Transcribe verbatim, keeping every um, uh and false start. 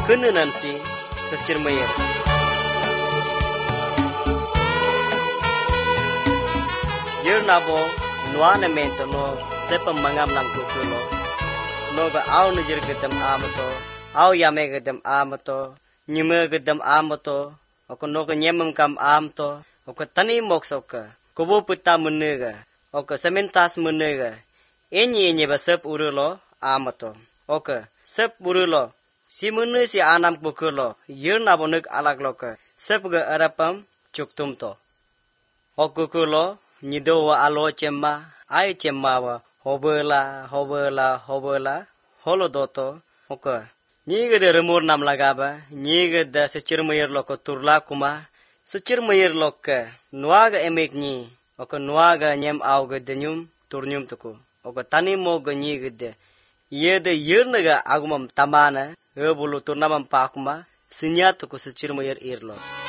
kenunan si secirmayir. Yer nabo nuan mento no sepa mangam nang kukulo. No ga au nujir gedam amato, au yame gedam amato, nyime gedam amato, oko no ga nyemam kam amto, oko tani moksoka, kubu puta menega, oko sementas menega. Enyi enyi ba sep urulo amato. Oko sep urulo. Si menu si anam kukulo, yer nabo nuk alak loka, sep ga arapam cuktum to. Oko kulo nido wa alo cemma, ai cemma wa hobela, hobela, hobela, holodoto, oka. Niga de remur nam lagaba, niga de secirmayir loko turla kuma, secirmayir loka, nuaga emek ni, oka nuaga nyem auga denyum, turnyum tuku, oka tani moga niga de, ye de yernaga agumam tamana, ebulu turnamam pakuma, sinyat tuku secirmayir irlo.